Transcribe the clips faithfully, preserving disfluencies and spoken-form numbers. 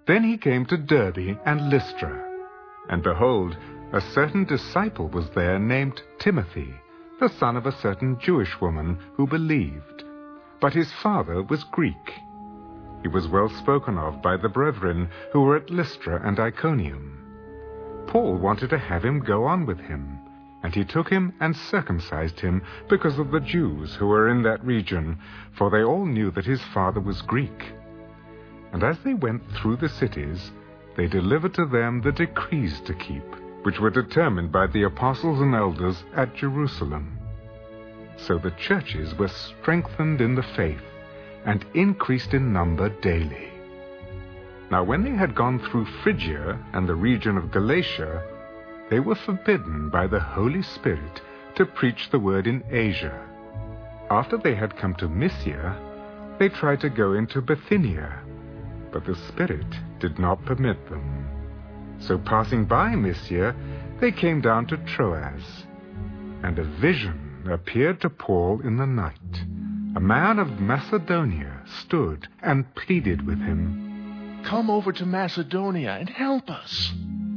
Then he came to Derbe and Lystra. And behold, a certain disciple was there named Timothy, the son of a certain Jewish woman who believed. But his father was Greek. He was well spoken of by the brethren who were at Lystra and Iconium. Paul wanted to have him go on with him, and he took him and circumcised him because of the Jews who were in that region, for they all knew that his father was Greek. And as they went through the cities, they delivered to them the decrees to keep, which were determined by the apostles and elders at Jerusalem. So the churches were strengthened in the faith, and increased in number daily. Now when they had gone through Phrygia and the region of Galatia, they were forbidden by the Holy Spirit to preach the word in Asia. After they had come to Mysia, they tried to go into Bithynia, but the Spirit did not permit them. So passing by Mysia, they came down to Troas, and a vision appeared to Paul in the night. A man of Macedonia stood and pleaded with him, "Come over to Macedonia and help us."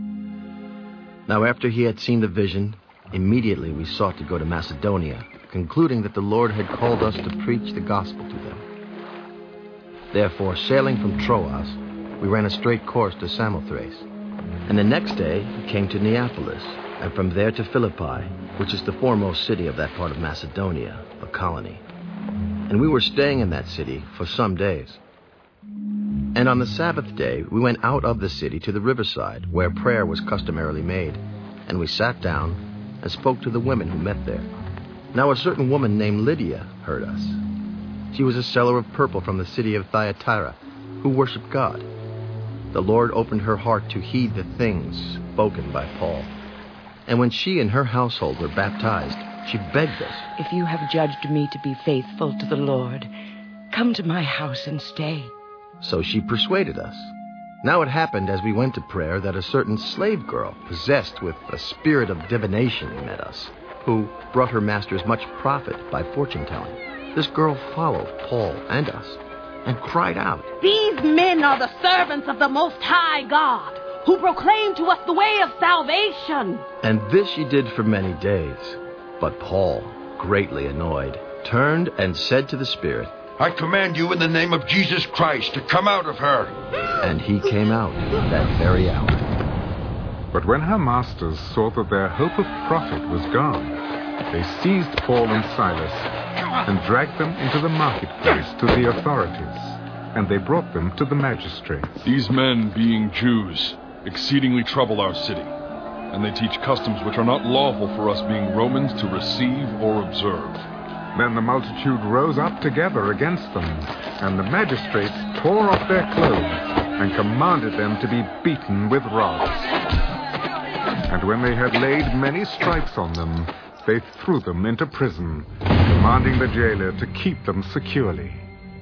Now after he had seen the vision, immediately we sought to go to Macedonia, concluding that the Lord had called us to preach the gospel to them. Therefore, sailing from Troas, we ran a straight course to Samothrace. And the next day we came to Neapolis, and from there to Philippi, which is the foremost city of that part of Macedonia, a colony. And we were staying in that city for some days. And on the Sabbath day, we went out of the city to the riverside, where prayer was customarily made. And we sat down and spoke to the women who met there. Now a certain woman named Lydia heard us. She was a seller of purple from the city of Thyatira, who worshipped God. The Lord opened her heart to heed the things spoken by Paul. And when she and her household were baptized, she begged us, "If you have judged me to be faithful to the Lord, come to my house and stay." So she persuaded us. Now it happened as we went to prayer that a certain slave girl, possessed with a spirit of divination, met us, who brought her masters much profit by fortune-telling. This girl followed Paul and us, and cried out, "These men are the servants of the Most High God, who proclaim to us the way of salvation." And this she did for many days. But Paul, greatly annoyed, turned and said to the spirit, "I command you in the name of Jesus Christ to come out of her." And he came out that very hour. But when her masters saw that their hope of profit was gone, they seized Paul and Silas and dragged them into the marketplace to the authorities, and they brought them to the magistrates. "These men, being Jews, exceedingly trouble our city, and they teach customs which are not lawful for us being Romans to receive or observe." Then the multitude rose up together against them, and the magistrates tore off their clothes and commanded them to be beaten with rods. And when they had laid many stripes on them, they threw them into prison, commanding the jailer to keep them securely.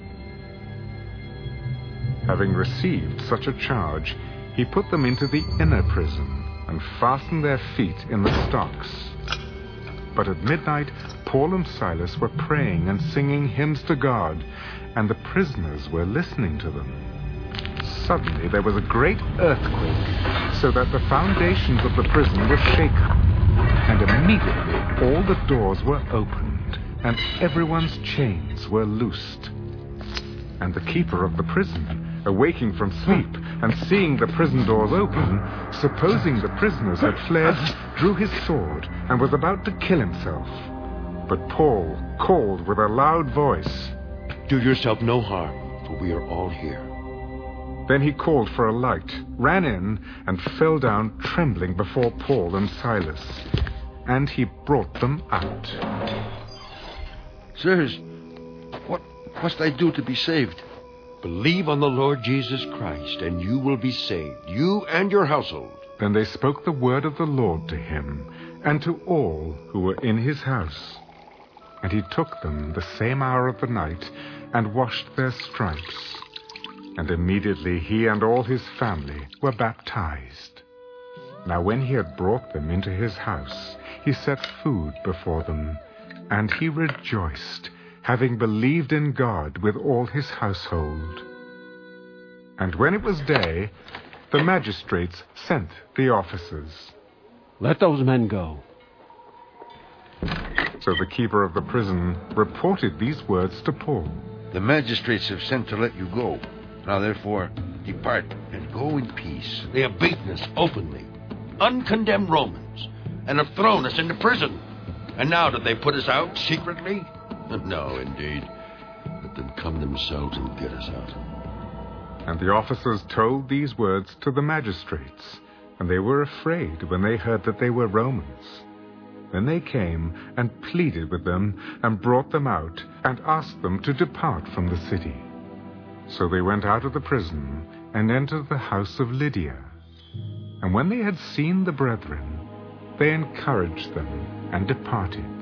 Having received such a charge, he put them into the inner prison and fastened their feet in the stocks. But at midnight, Paul and Silas were praying and singing hymns to God, and the prisoners were listening to them. Suddenly there was a great earthquake, so that the foundations of the prison were shaken, and immediately all the doors were opened, and everyone's chains were loosed. And the keeper of the prison, awaking from sleep and seeing the prison doors open, supposing the prisoners had fled, drew his sword and was about to kill himself. But Paul called with a loud voice, "Do yourself no harm, for we are all here." Then he called for a light, ran in, and fell down trembling before Paul and Silas. And he brought them out. "Sirs, what must I do to be saved?" "Believe on the Lord Jesus Christ, and you will be saved, you and your household." Then they spoke the word of the Lord to him, and to all who were in his house. And he took them the same hour of the night, and washed their stripes. And immediately he and all his family were baptized. Now when he had brought them into his house, he set food before them, and he rejoiced, having believed in God with all his household. And when it was day, the magistrates sent the officers. Let those men go. So the keeper of the prison reported these words to Paul. The magistrates have sent to let you go. Now, therefore, depart and go in peace. They have beaten us openly, uncondemned Romans, and have thrown us into prison. And now that they put us out secretly? No, indeed. Let them come themselves and get us out. And the officers told these words to the magistrates, and they were afraid when they heard that they were Romans. Then they came and pleaded with them and brought them out and asked them to depart from the city. So they went out of the prison and entered the house of Lydia. And when they had seen the brethren, they encouraged them and departed.